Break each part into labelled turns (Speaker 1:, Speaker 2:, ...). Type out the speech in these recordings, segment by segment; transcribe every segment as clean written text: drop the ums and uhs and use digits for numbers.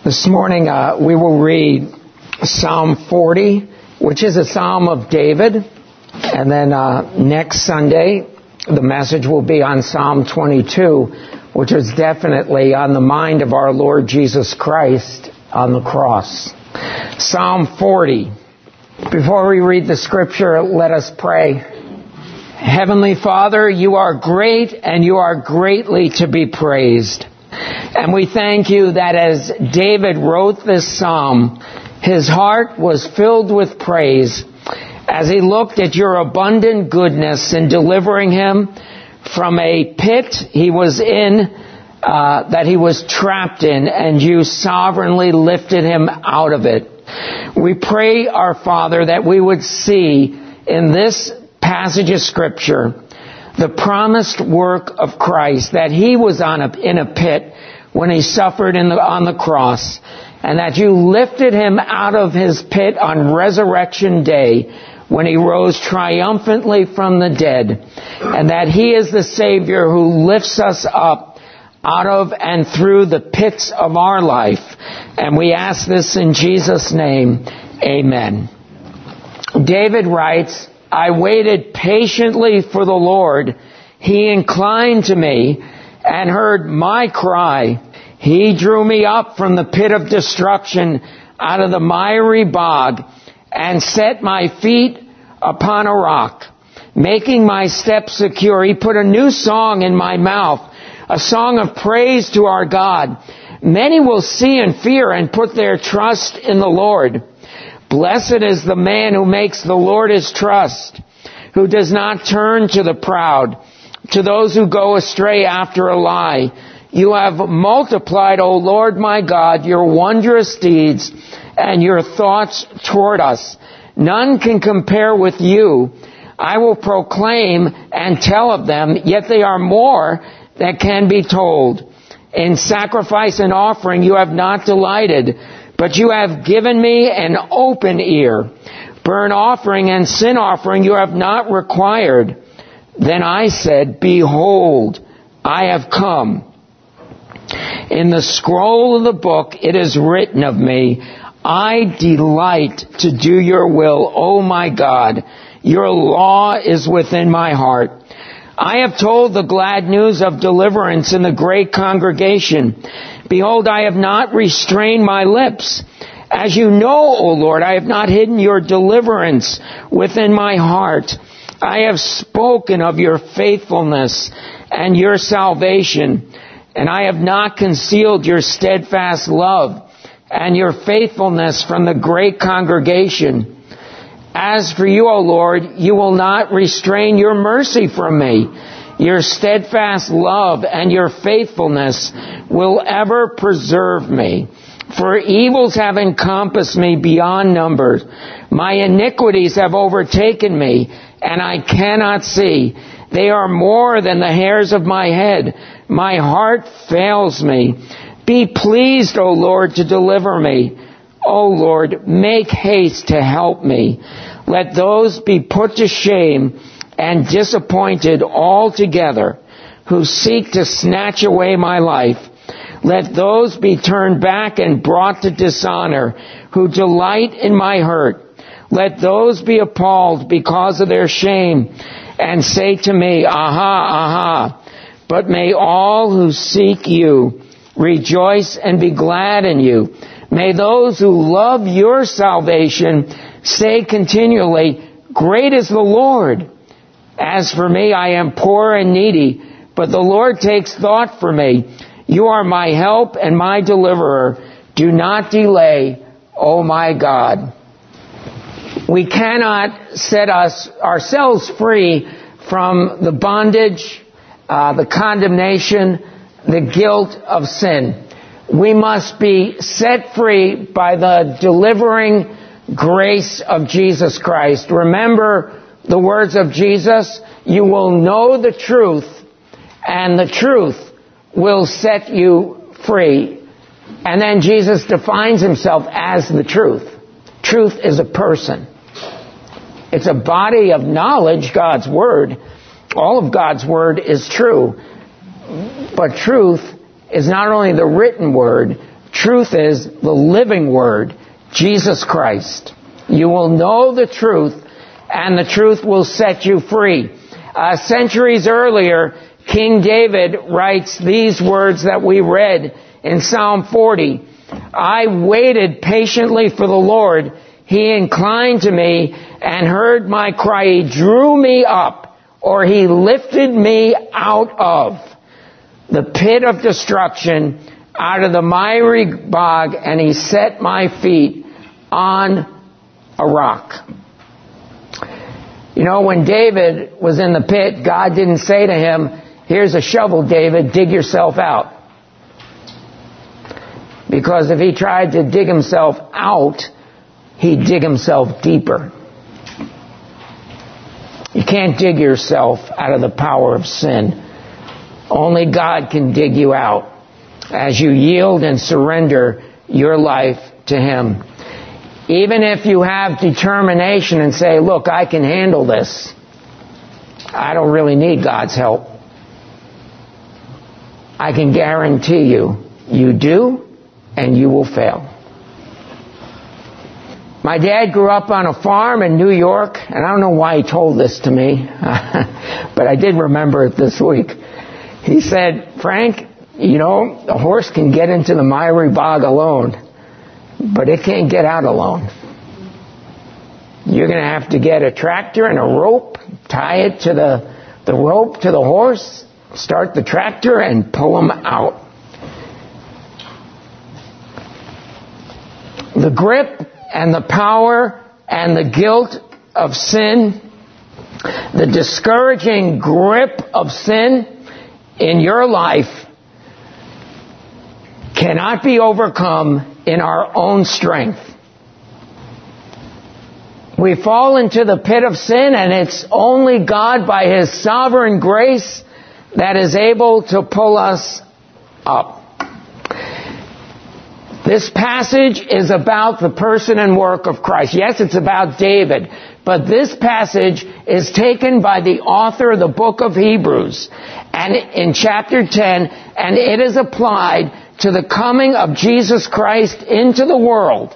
Speaker 1: This morning we will read Psalm 40, which is a psalm of David. And then next Sunday, the message will be on Psalm 22, which is definitely on the mind of our Lord Jesus Christ on the cross. Psalm 40. Before we read the scripture, let us pray. Heavenly Father, you are great and you are greatly to be praised. And we thank you that as David wrote this psalm, his heart was filled with praise as he looked at your abundant goodness in delivering him from a pit he was in, that he was trapped in, and you sovereignly lifted him out of it. We pray, our Father, that we would see in this passage of Scripture the promised work of Christ, that he was in a pit when he suffered on the cross, and that you lifted him out of his pit on Resurrection Day when he rose triumphantly from the dead, and that he is the Savior who lifts us up out of and through the pits of our life. And we ask this in Jesus' name. Amen. David writes, I waited patiently for the Lord. He inclined to me and heard my cry. He drew me up from the pit of destruction, out of the miry bog, and set my feet upon a rock, making my steps secure. He put a new song in my mouth, a song of praise to our God. Many will see and fear and put their trust in the Lord. Blessed is the man who makes the Lord his trust, who does not turn to the proud, to those who go astray after a lie. You have multiplied, O Lord my God, your wondrous deeds and your thoughts toward us. None can compare with you. I will proclaim and tell of them, yet they are more that can be told. In sacrifice and offering you have not delighted, but you have given me an open ear. Burnt offering and sin offering you have not required. Then I said, behold, I have come. In the scroll of the book it is written of me, I delight to do your will, O my God. Your law is within my heart. I have told the glad news of deliverance in the great congregation. Behold, I have not restrained my lips. As you know, O Lord, I have not hidden your deliverance within my heart. I have spoken of your faithfulness and your salvation, and I have not concealed your steadfast love and your faithfulness from the great congregation. As for you, O Lord, you will not restrain your mercy from me. Your steadfast love and your faithfulness will ever preserve me. For evils have encompassed me beyond numbers. My iniquities have overtaken me, and I cannot see. They are more than the hairs of my head. My heart fails me. Be pleased, O Lord, to deliver me. O Lord, make haste to help me. Let those be put to shame and disappointed altogether who seek to snatch away my life. Let those be turned back and brought to dishonor who delight in my hurt. Let those be appalled because of their shame and say to me, aha, aha. But may all who seek you rejoice and be glad in you. May those who love your salvation say continually, great is the Lord. As for me, I am poor and needy, but the Lord takes thought for me. You are my help and my deliverer. Do not delay, O my God. We cannot set ourselves free from the bondage, the condemnation, the guilt of sin. We must be set free by the delivering grace of Jesus Christ. Remember the words of Jesus, you will know the truth, and the truth will set you free. And then Jesus defines himself as the truth. Truth is a person. It's a body of knowledge, God's Word. All of God's Word is true. But truth is not only the written Word, truth is the living Word, Jesus Christ. You will know the truth, and the truth will set you free. Centuries earlier, King David writes these words that we read in Psalm 40. I waited patiently for the Lord. He inclined to me and heard my cry. He drew me up, or he lifted me out of the pit of destruction, out of the miry bog, and he set my feet on a rock. You know, when David was in the pit, God didn't say to him, here's a shovel, David, dig yourself out. Because if he tried to dig himself out, he'd dig himself deeper. You can't dig yourself out of the power of sin. Only God can dig you out as you yield and surrender your life to Him. Even if you have determination and say, look, I can handle this. I don't really need God's help. I can guarantee you, you do, and you will fail. My dad grew up on a farm in New York, and I don't know why he told this to me, but I did remember it this week. He said, Frank, you know, a horse can get into the miry bog alone, but it can't get out alone. You're going to have to get a tractor and a rope, tie it to the rope to the horse, start the tractor, and pull him out. The grip and the power and the guilt of sin, the discouraging grip of sin in your life cannot be overcome in our own strength. We fall into the pit of sin, and it's only God by His sovereign grace that is able to pull us up. This passage is about the person and work of Christ. Yes, it's about David, but this passage is taken by the author of the book of Hebrews, and in chapter 10, and it is applied to the coming of Jesus Christ into the world.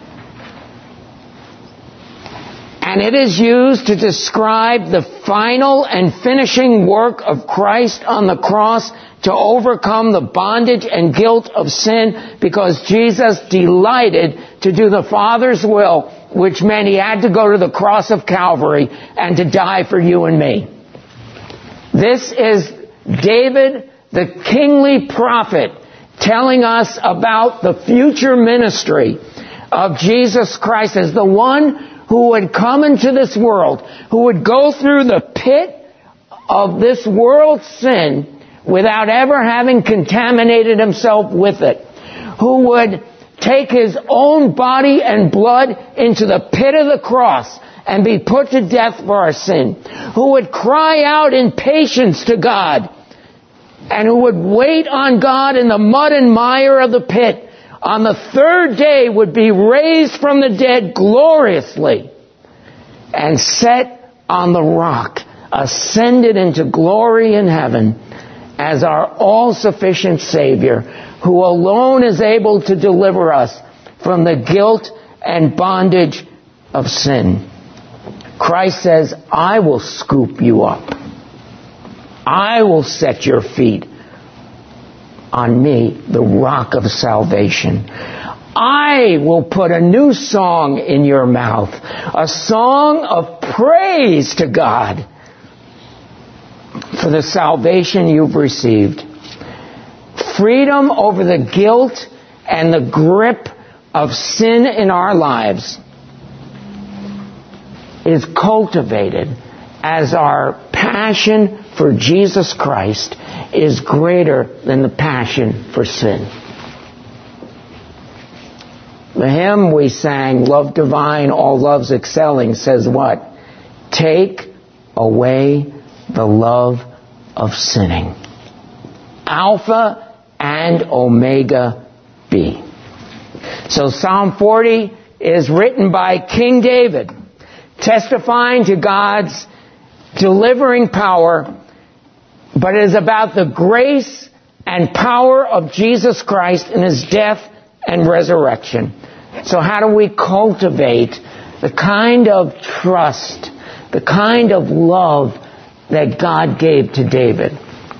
Speaker 1: And it is used to describe the final and finishing work of Christ on the cross to overcome the bondage and guilt of sin, because Jesus delighted to do the Father's will, which meant He had to go to the cross of Calvary and to die for you and me. This is David, the kingly prophet, telling us about the future ministry of Jesus Christ as the one who would come into this world, who would go through the pit of this world's sin without ever having contaminated himself with it, who would take His own body and blood into the pit of the cross and be put to death for our sin, who would cry out in patience to God, and who would wait on God in the mud and mire of the pit, on the third day would be raised from the dead gloriously and set on the rock, ascended into glory in heaven as our all-sufficient Savior, who alone is able to deliver us from the guilt and bondage of sin. Christ says, I will scoop you up. I will set your feet on me, the rock of salvation. I will put a new song in your mouth, a song of praise to God for the salvation you've received. Freedom over the guilt and the grip of sin in our lives is cultivated as our passion for Jesus Christ is greater than the passion for sin. The hymn we sang, Love Divine, All Loves Excelling, says what? Take away the love of sinning. Alpha and Omega be. So Psalm 40 is written by King David, testifying to God's delivering power, but it is about the grace and power of Jesus Christ in His death and resurrection. So how do we cultivate the kind of trust, the kind of love that God gave to David?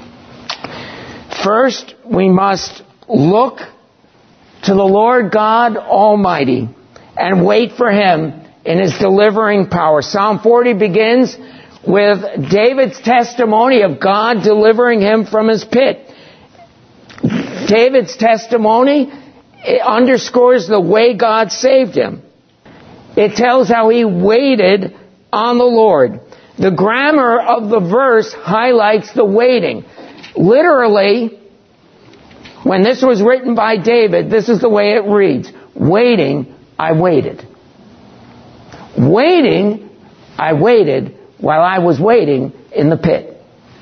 Speaker 1: First, we must look to the Lord God Almighty and wait for Him in His delivering power. Psalm 40 begins with David's testimony of God delivering him from his pit. David's testimony underscores the way God saved him. It tells how he waited on the Lord. The grammar of the verse highlights the waiting. Literally, when this was written by David, this is the way it reads. Waiting, I waited. Waiting, I waited while I was waiting in the pit.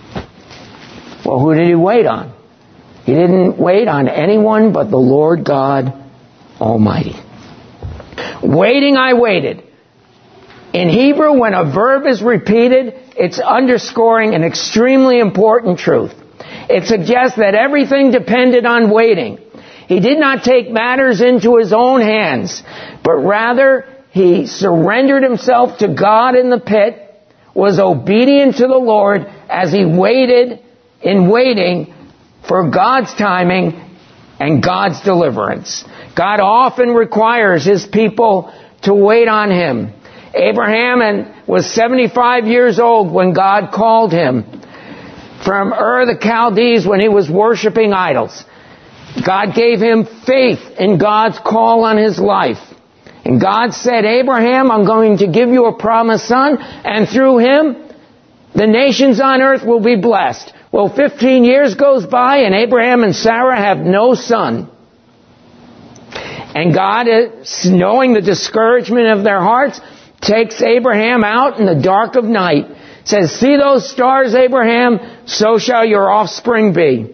Speaker 1: Well, who did he wait on? He didn't wait on anyone but the Lord God Almighty. Waiting, I waited. In Hebrew, when a verb is repeated, it's underscoring an extremely important truth. It suggests that everything depended on waiting. He did not take matters into his own hands, but rather he surrendered himself to God in the pit, was obedient to the Lord as he waited in waiting for God's timing and God's deliverance. God often requires His people to wait on Him. Abraham was 75 years old when God called him from Ur the Chaldees when he was worshiping idols. God gave him faith in God's call on his life. And God said, Abraham, I'm going to give you a promised son, and through him, the nations on earth will be blessed. Well, 15 years goes by, and Abraham and Sarah have no son. And God, knowing the discouragement of their hearts, takes Abraham out in the dark of night. Says, see those stars, Abraham? So shall your offspring be.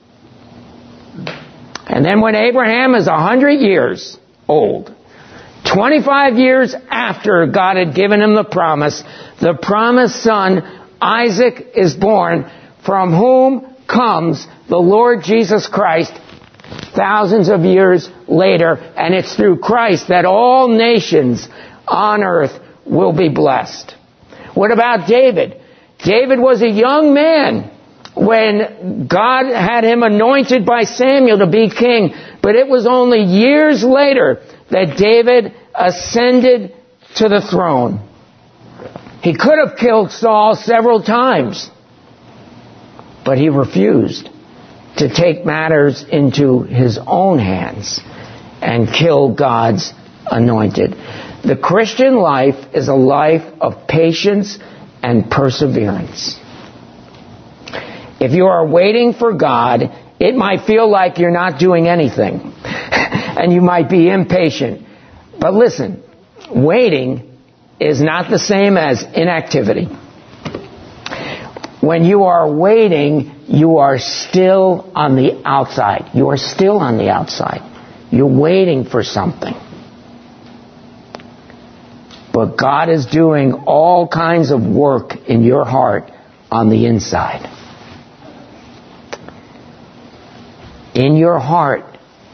Speaker 1: And then when Abraham is 100 years old, 25 years after God had given him the promised son, Isaac, is born, from whom comes the Lord Jesus Christ thousands of years later. And it's through Christ that all nations on earth will be blessed. What about David? David was a young man when God had him anointed by Samuel to be king. But it was only years later that David ascended to the throne. He could have killed Saul several times, but he refused to take matters into his own hands and kill God's anointed. The Christian life is a life of patience and perseverance. If you are waiting for God, it might feel like you're not doing anything, and you might be impatient. But listen, waiting is not the same as inactivity. When you are waiting, you are still on the outside. You are still on the outside. You're waiting for something. But God is doing all kinds of work in your heart on the inside. In your heart,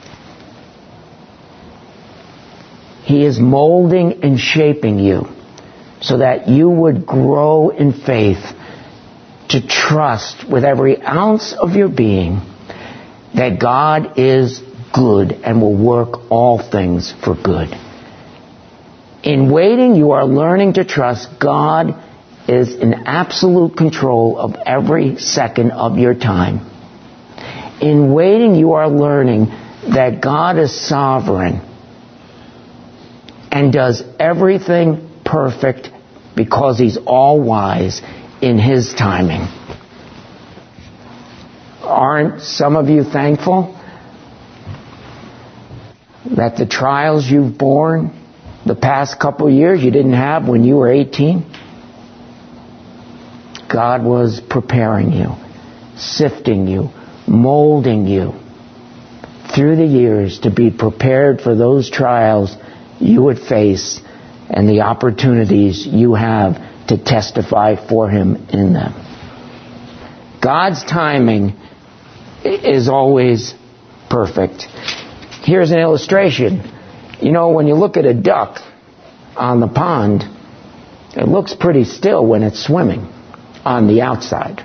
Speaker 1: He is molding and shaping you so that you would grow in faith to trust with every ounce of your being that God is good and will work all things for good. In waiting, you are learning to trust God is in absolute control of every second of your time. In waiting, you are learning that God is sovereign and does everything perfect because He's all-wise in His timing. Aren't some of you thankful that the trials you've borne the past couple of years you didn't have when you were 18? God was preparing you, sifting you, molding you through the years to be prepared for those trials you would face and the opportunities you have to testify for Him in them. God's timing is always perfect. Here's an illustration. You know, when you look at a duck on the pond, it looks pretty still when it's swimming on the outside.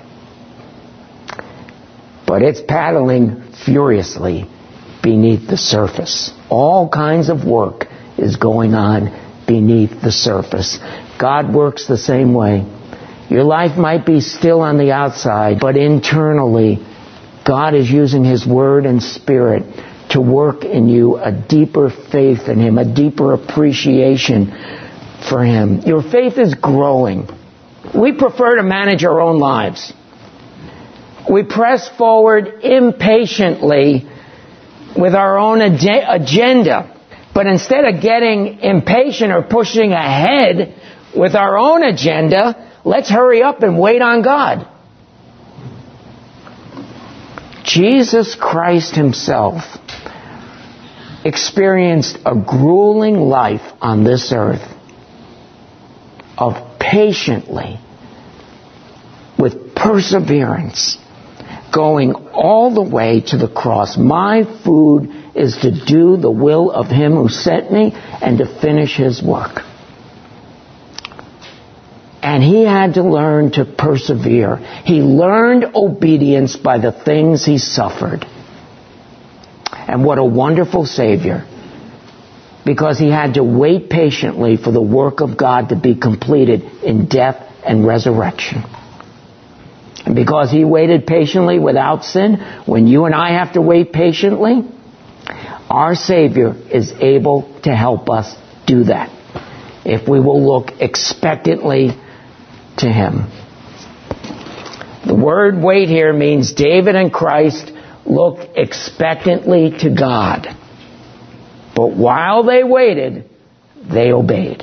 Speaker 1: But it's paddling furiously beneath the surface. All kinds of work is going on beneath the surface. God works the same way. Your life might be still on the outside, but internally, God is using His Word and Spirit to work in you a deeper faith in Him, a deeper appreciation for Him. Your faith is growing. We prefer to manage our own lives. We press forward impatiently with our own agenda. But instead of getting impatient or pushing ahead with our own agenda, let's hurry up and wait on God. Jesus Christ Himself experienced a grueling life on this earth of patiently, with perseverance, going all the way to the cross. My food is to do the will of Him who sent me and to finish His work. And He had to learn to persevere. He learned obedience by the things He suffered. And what a wonderful Savior. Because He had to wait patiently for the work of God to be completed in death and resurrection. And because He waited patiently without sin, when you and I have to wait patiently, our Savior is able to help us do that if we will look expectantly to Him. The word wait here means David and Christ looked expectantly to God. But while they waited, they obeyed.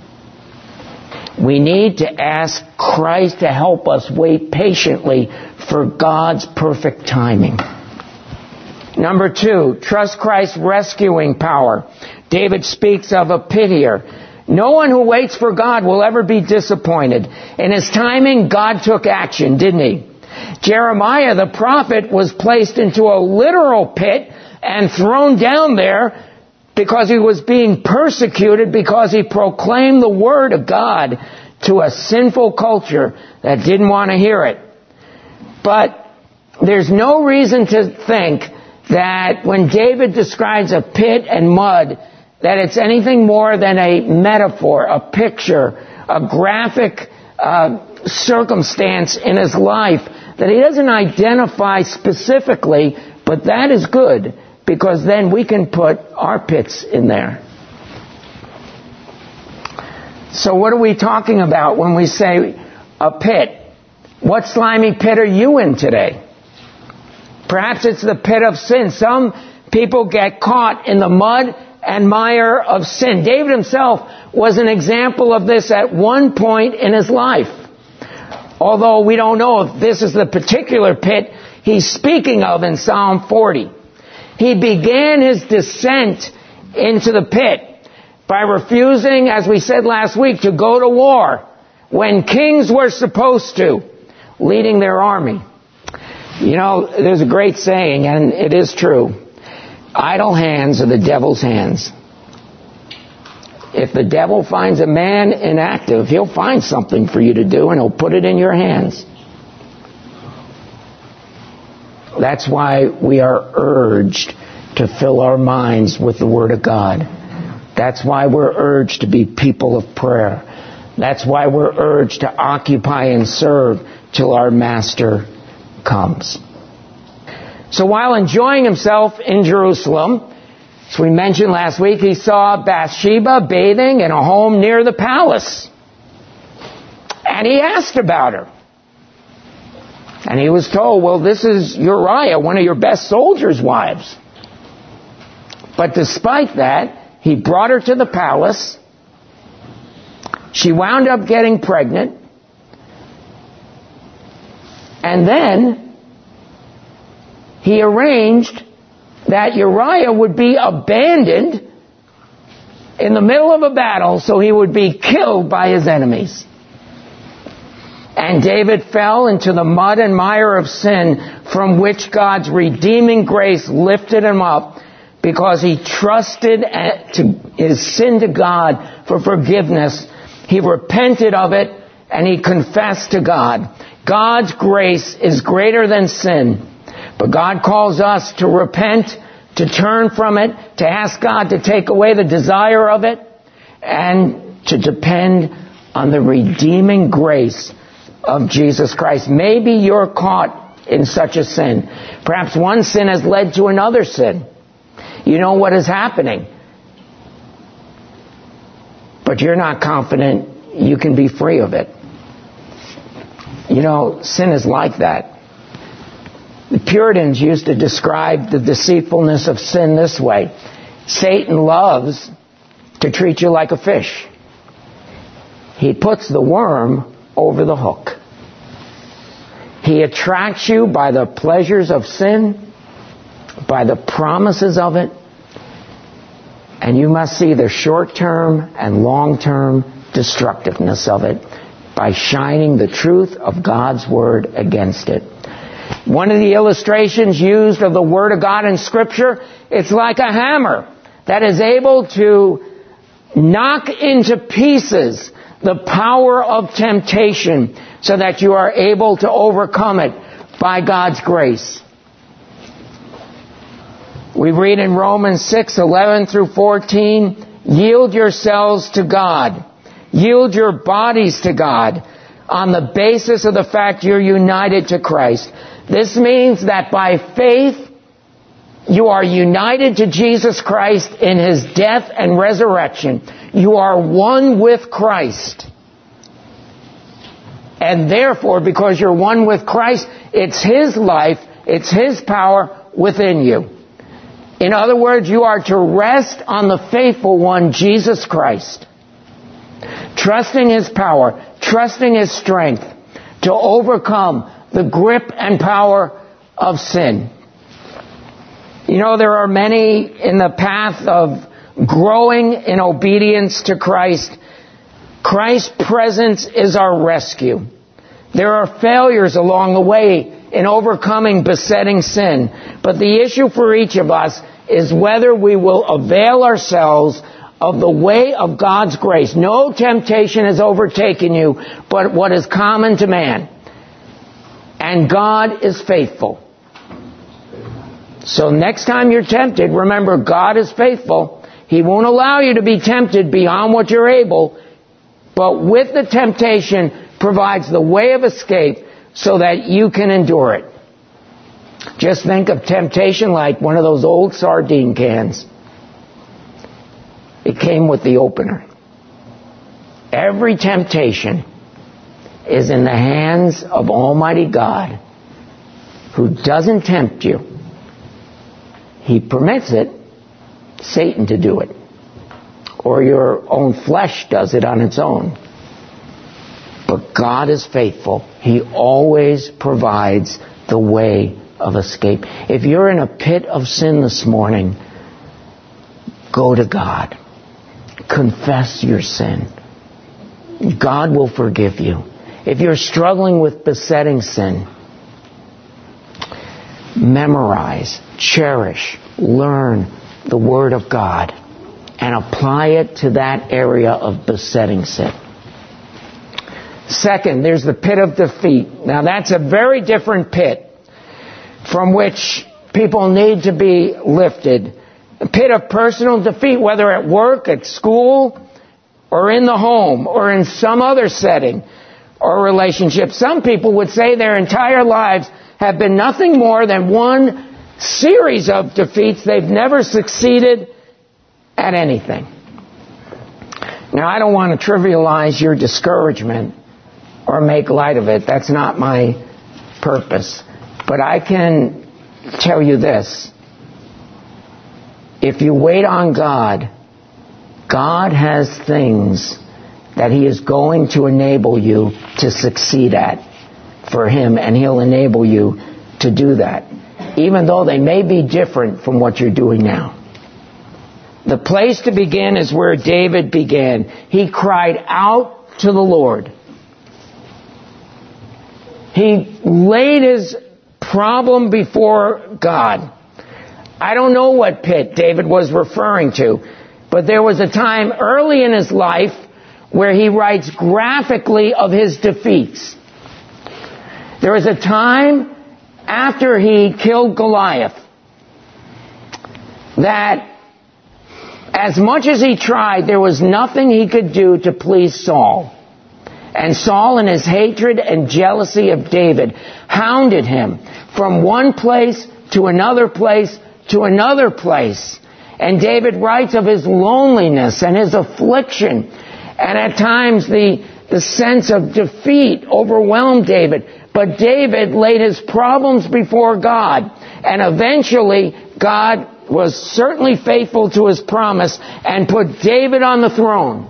Speaker 1: We need to ask Christ to help us wait patiently for God's perfect timing. Number 2, trust Christ's rescuing power. David speaks of a pit here. No one who waits for God will ever be disappointed. In His timing, God took action, didn't He? Jeremiah, the prophet, was placed into a literal pit and thrown down there because he was being persecuted because he proclaimed the Word of God to a sinful culture that didn't want to hear it. But there's no reason to think that when David describes a pit and mud, that it's anything more than a metaphor, a picture, a graphic circumstance in his life that he doesn't identify specifically, but that is good because then we can put our pits in there. So what are we talking about when we say a pit? What slimy pit are you in today? Perhaps it's the pit of sin. Some people get caught in the mud and mire of sin. David himself was an example of this at one point in his life. Although we don't know if this is the particular pit he's speaking of in Psalm 40. He began his descent into the pit by refusing, as we said last week, to go to war when kings were supposed to, leading their army. You know, there's a great saying, and it is true. Idle hands are the devil's hands. If the devil finds a man inactive, he'll find something for you to do and he'll put it in your hands. That's why we are urged to fill our minds with the Word of God. That's why we're urged to be people of prayer. That's why we're urged to occupy and serve till our Master comes. So while enjoying himself in Jerusalem, as we mentioned last week, he saw Bathsheba bathing in a home near the palace. And he asked about her. And he was told, well, this is Uriah, one of your best soldiers' wives. But despite that, he brought her to the palace. She wound up getting pregnant. And then he arranged that Uriah would be abandoned in the middle of a battle so he would be killed by his enemies. And David fell into the mud and mire of sin from which God's redeeming grace lifted him up because he trusted his sin to God for forgiveness. He repented of it and he confessed to God. God's grace is greater than sin. But God calls us to repent, to turn from it, to ask God to take away the desire of it, and to depend on the redeeming grace of Jesus Christ. Maybe you're caught in such a sin. Perhaps one sin has led to another sin. You know what is happening, but you're not confident you can be free of it. You know, sin is like that. The Puritans used to describe the deceitfulness of sin this way. Satan loves to treat you like a fish. He puts the worm over the hook. He attracts you by the pleasures of sin, by the promises of it, and you must see the short-term and long-term destructiveness of it by shining the truth of God's Word against it. One of the illustrations used of the Word of God in Scripture, it's like a hammer that is able to knock into pieces the power of temptation so that you are able to overcome it by God's grace. We read in Romans 6:11 through 14, yield yourselves to God. Yield your bodies to God on the basis of the fact you're united to Christ. This means that by faith, you are united to Jesus Christ in His death and resurrection. You are one with Christ. And therefore, because you're one with Christ, it's His life, it's His power within you. In other words, you are to rest on the faithful one, Jesus Christ. Trusting His power, trusting His strength to overcome the grip and power of sin. You know, there are many in the path of growing in obedience to Christ. Christ's presence is our rescue. There are failures along the way in overcoming besetting sin. But the issue for each of us is whether we will avail ourselves of the way of God's grace. No temptation has overtaken you but what is common to man. And God is faithful. So next time you're tempted, remember God is faithful. He won't allow you to be tempted beyond what you're able, but with the temptation provides the way of escape so that you can endure it. Just think of temptation like one of those old sardine cans. It came with the opener. Every temptation is in the hands of Almighty God, who doesn't tempt you. He permits it, Satan to do it. Or your own flesh does it on its own. But God is faithful. He always provides the way of escape. If you're in a pit of sin this morning, go to God. Confess your sin. God will forgive you. If you're struggling with besetting sin, memorize, cherish, learn the Word of God and apply it to that area of besetting sin. Second, there's the pit of defeat. Now that's a very different pit from which people need to be lifted. A pit of personal defeat, whether at work, at school, or in the home, or in some other setting or relationship. Some people would say their entire lives have been nothing more than one series of defeats. They've never succeeded at anything. Now, I don't want to trivialize your discouragement or make light of it. That's not my purpose. But I can tell you this. If you wait on God, God has things that He is going to enable you to succeed at for Him, and He'll enable you to do that, even though they may be different from what you're doing now. The place to begin is where David began. He cried out to the Lord. He laid his problem before God. I don't know what pit David was referring to, but there was a time early in his life where he writes graphically of his defeats. There was a time after he killed Goliath that as much as he tried, there was nothing he could do to please Saul. And Saul, in his hatred and jealousy of David, hounded him from one place to another place to another place. And David writes of his loneliness and his affliction. And at times the sense of defeat overwhelmed David. But David laid his problems before God. And eventually God was certainly faithful to his promise and put David on the throne.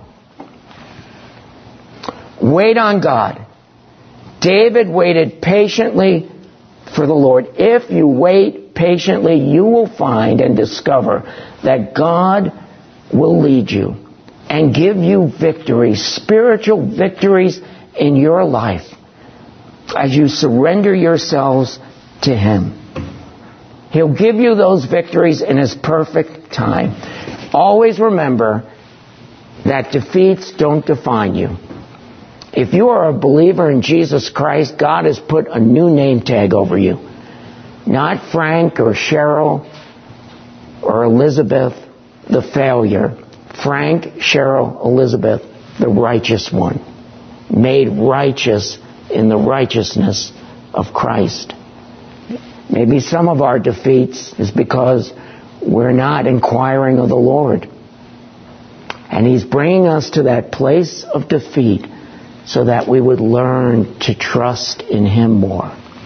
Speaker 1: Wait on God. David waited patiently for the Lord. If you wait patiently, you will find and discover that God will lead you and give you victories, spiritual victories in your life as you surrender yourselves to Him. He'll give you those victories in His perfect time. Always remember that defeats don't define you. If you are a believer in Jesus Christ, God has put a new name tag over you. Not Frank or Cheryl or Elizabeth, the failure. Frank, Cheryl, Elizabeth, the righteous one. Made righteous in the righteousness of Christ. Maybe some of our defeats is because we're not inquiring of the Lord. And He's bringing us to that place of defeat so that we would learn to trust in Him more.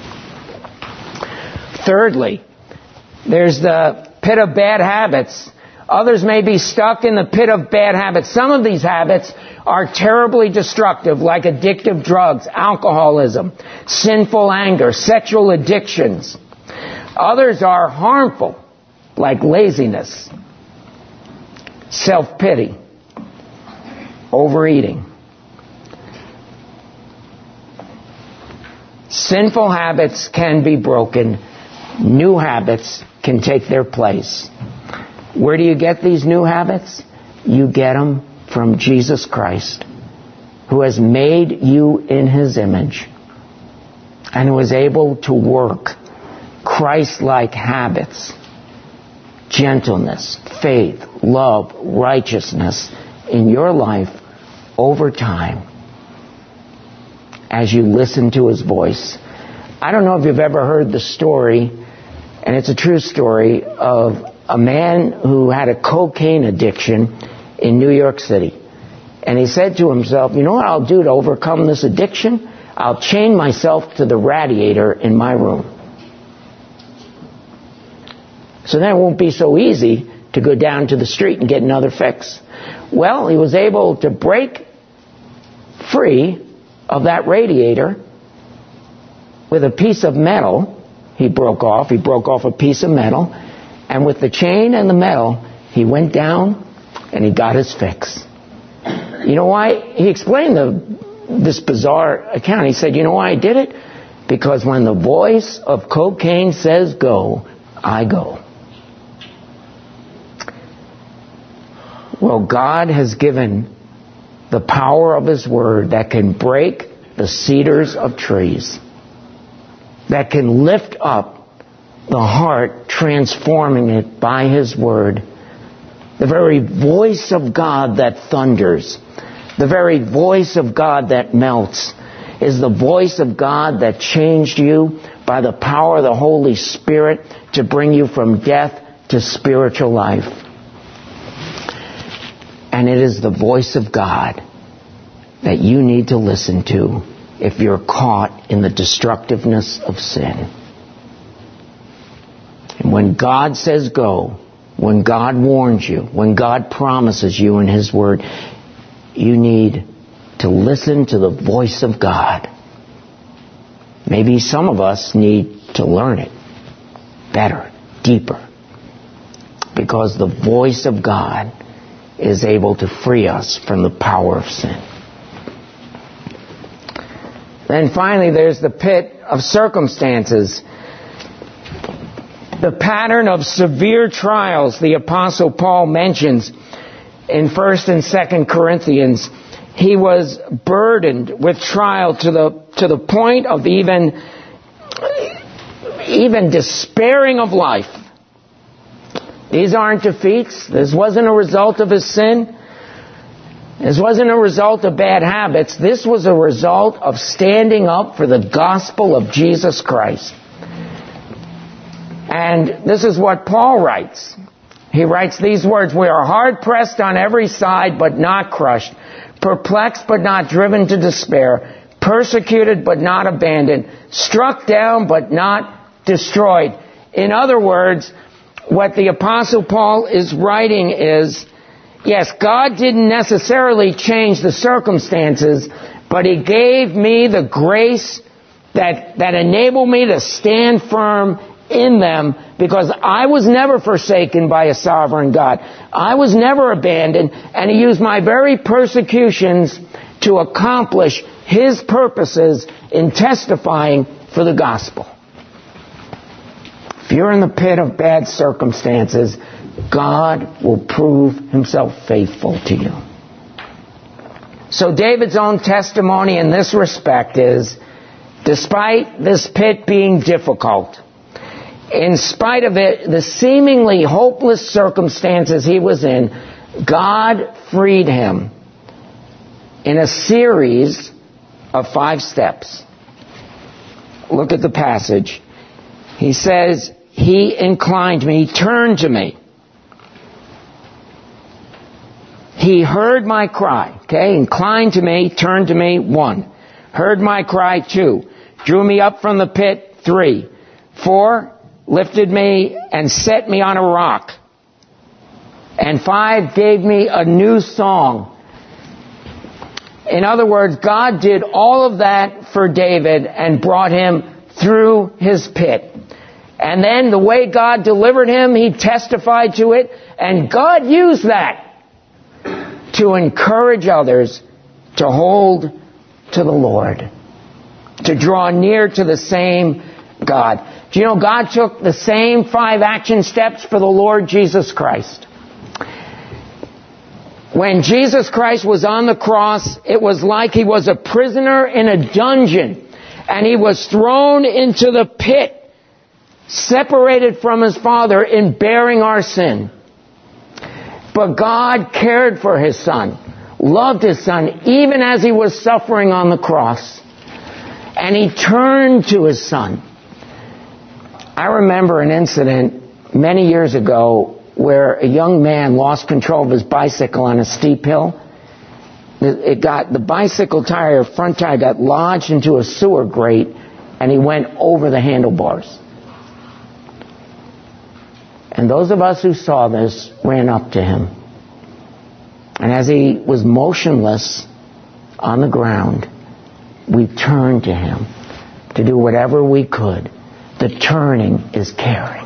Speaker 1: Thirdly, there's the pit of bad habits. Others may be stuck in the pit of bad habits. Some of these habits are terribly destructive, like addictive drugs, alcoholism, sinful anger, sexual addictions. Others are harmful, like laziness, self-pity, overeating. Sinful habits can be broken. New habits can take their place. Where do you get these new habits? You get them from Jesus Christ, who has made you in His image and who is able to work Christ-like habits, gentleness, faith, love, righteousness in your life over time as you listen to His voice. I don't know if you've ever heard the story, and it's a true story, of a man who had a cocaine addiction in New York City. And he said to himself, you know what I'll do to overcome this addiction? I'll chain myself to the radiator in my room. So then it won't be so easy to go down to the street and get another fix. Well, he was able to break free of that radiator with a piece of metal he broke off. He broke off a piece of metal. And with the chain and the metal, he went down and he got his fix. You know why? He explained this bizarre account. He said, you know why I did it? Because when the voice of cocaine says go, I go. Well, God has given the power of His Word that can break the cedars of trees, that can lift up the heart, transforming it by His Word. The very voice of God that thunders, the very voice of God that melts, is the voice of God that changed you by the power of the Holy Spirit to bring you from death to spiritual life. And it is the voice of God that you need to listen to if you're caught in the destructiveness of sin. And when God says go, when God warns you, when God promises you in His Word, you need to listen to the voice of God. Maybe some of us need to learn it better, deeper, because the voice of God is able to free us from the power of sin. Then finally, there's the pit of circumstances. The pattern of severe trials the Apostle Paul mentions in 1st and 2nd Corinthians. He was burdened with trial to the point of even despairing of life. These aren't defeats. This wasn't a result of his sin. This wasn't a result of bad habits. This was a result of standing up for the gospel of Jesus Christ. And this is what Paul writes. He writes these words, "We are hard pressed on every side, but not crushed. Perplexed, but not driven to despair. Persecuted, but not abandoned. Struck down, but not destroyed." In other words, what the Apostle Paul is writing is, yes, God didn't necessarily change the circumstances, but He gave me the grace that enabled me to stand firm in them, because I was never forsaken by a sovereign God. I was never abandoned, and He used my very persecutions to accomplish His purposes in testifying for the gospel. If you're in the pit of bad circumstances, God will prove Himself faithful to you. So David's own testimony in this respect is, despite this pit being difficult, in spite of it, the seemingly hopeless circumstances he was in, God freed him in a series of 5 steps. Look at the passage. He says, He inclined me, He turned to me. He heard my cry. Okay, inclined to me, turned to me, 1. Heard my cry, 2. Drew me up from the pit, 3. 4. Lifted me and set me on a rock. And 5, gave me a new song. In other words, God did all of that for David and brought him through his pit. And then the way God delivered him, he testified to it, and God used that to encourage others to hold to the Lord, to draw near to the same God. Do you know God took the same 5 action steps for the Lord Jesus Christ? When Jesus Christ was on the cross, it was like He was a prisoner in a dungeon, and He was thrown into the pit, separated from His Father in bearing our sin. But God cared for His Son, loved His Son, even as He was suffering on the cross. And He turned to His Son. I remember an incident many years ago where a young man lost control of his bicycle on a steep hill. The bicycle tire, front tire, got lodged into a sewer grate, and he went over the handlebars. And those of us who saw this ran up to him. And as he was motionless on the ground, we turned to him to do whatever we could. The turning is caring.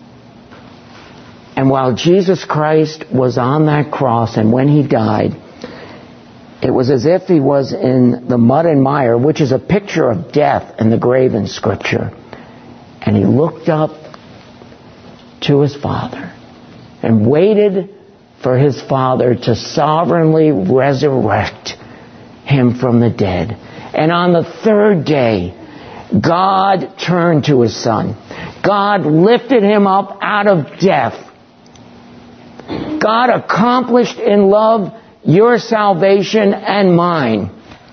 Speaker 1: And while Jesus Christ was on that cross, and when He died, it was as if He was in the mud and mire, which is a picture of death in the grave in Scripture. And He looked up to His Father and waited for His Father to sovereignly resurrect Him from the dead. And on the 3rd day, God turned to His Son. God lifted Him up out of death. God accomplished in love your salvation and mine.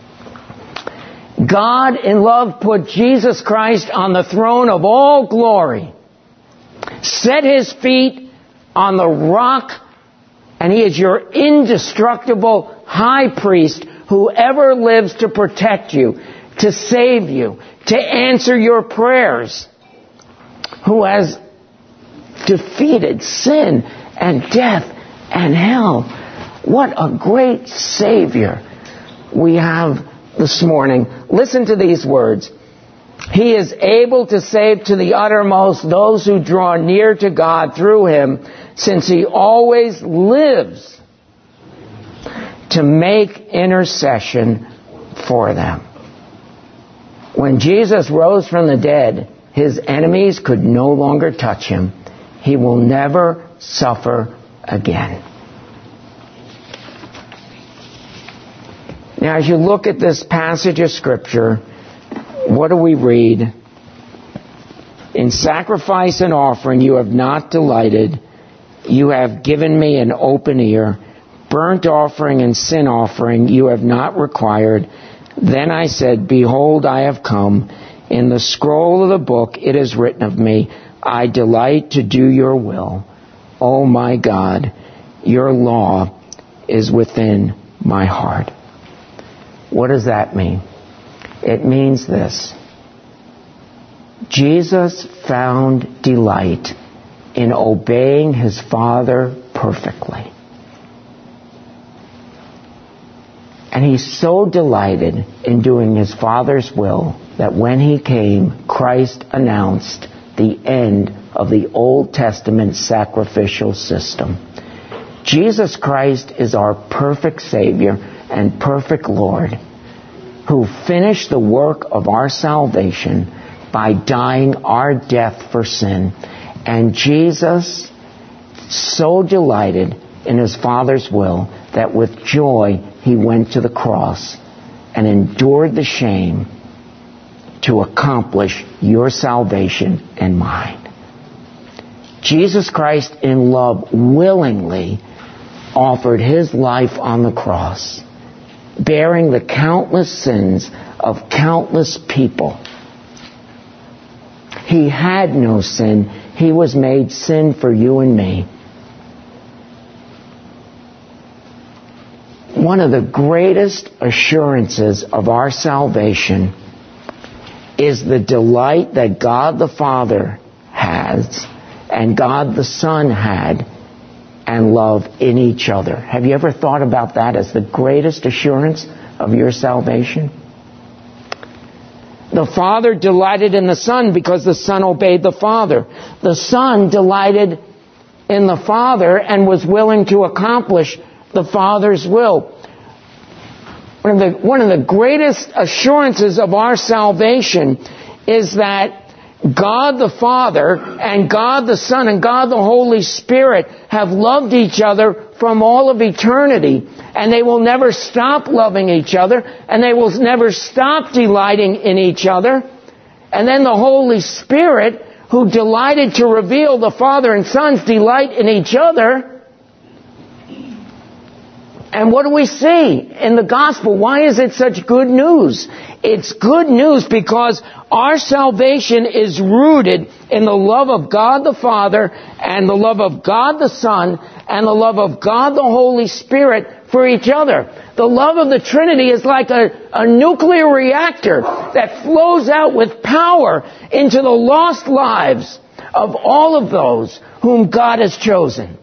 Speaker 1: God in love put Jesus Christ on the throne of all glory, set His feet on the rock, and He is your indestructible high priest who ever lives to protect you, to save you, to answer your prayers, who has defeated sin and death and hell. What a great Savior we have this morning. Listen to these words. He is able to save to the uttermost those who draw near to God through Him, since He always lives to make intercession for them. When Jesus rose from the dead, His enemies could no longer touch him. He will never suffer again. Now, as you look at this passage of Scripture, what do we read? In sacrifice and offering you have not delighted. You have given me an open ear. Burnt offering and sin offering you have not required. Then I said, behold, I have come. In the scroll of the book it is written of me, I delight to do your will. O my God, your law is within my heart. What does that mean? It means this. Jesus found delight in obeying his Father perfectly. And he so delighted in doing his Father's will that when he came, Christ announced the end of the Old Testament sacrificial system. Jesus Christ is our perfect Savior and perfect Lord, who finished the work of our salvation by dying our death for sin. And Jesus so delighted in his Father's will that with joy he went to the cross and endured the shame to accomplish your salvation and mine. Jesus Christ in love willingly offered his life on the cross, bearing the countless sins of countless people. He had no sin. He was made sin for you and me. One of the greatest assurances of our salvation is the delight that God the Father has and God the Son had and love in each other. Have you ever thought about that as the greatest assurance of your salvation? The Father delighted in the Son because the Son obeyed the Father. The Son delighted in the Father and was willing to accomplish the Father's will. One of the greatest assurances of our salvation is that God the Father and God the Son and God the Holy Spirit have loved each other from all of eternity, and they will never stop loving each other, and they will never stop delighting in each other. And then the Holy Spirit, who delighted to reveal the Father and Son's delight in each other. And what do we see in the gospel? Why is it such good news? It's good news because our salvation is rooted in the love of God the Father and the love of God the Son and the love of God the Holy Spirit for each other. The love of the Trinity is like a nuclear reactor that flows out with power into the lost lives of all of those whom God has chosen.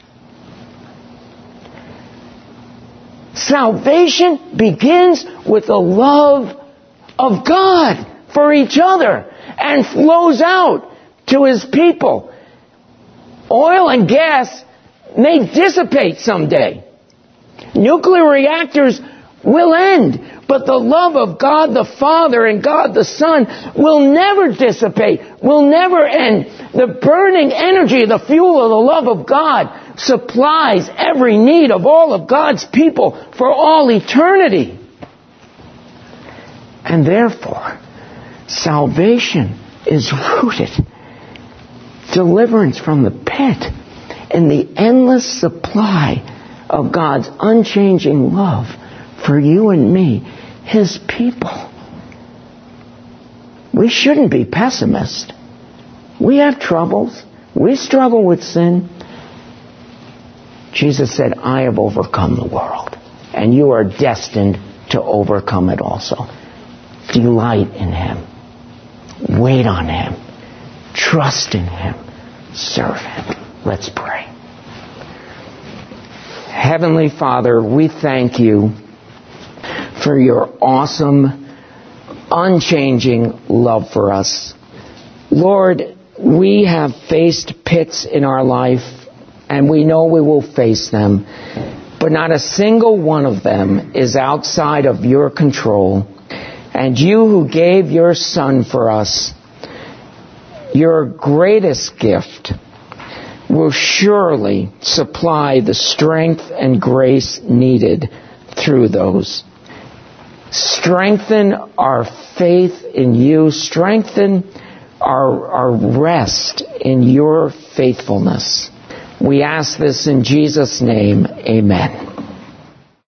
Speaker 1: Salvation begins with the love of God for each other and flows out to his people. Oil and gas may dissipate someday. Nuclear reactors will end. But the love of God the Father and God the Son will never dissipate, will never end. The burning energy, the fuel of the love of God supplies every need of all of God's people for all eternity. And therefore, salvation is rooted, deliverance from the pit, in the endless supply of God's unchanging love for you and me, his people. We shouldn't be pessimists. We have troubles. We struggle with sin. Jesus said, I have overcome the world, and you are destined to overcome it also. Delight in him. Wait on him. Trust in him. Serve him. Let's pray. Heavenly Father, we thank you for your awesome, unchanging love for us. Lord, we have faced pits in our life, and we know we will face them, but not a single one of them is outside of your control. And you who gave your Son for us your greatest gift will surely supply the strength and grace needed through those. Strengthen our faith in you. Strengthen our rest in your faithfulness. We ask this in Jesus' name. Amen.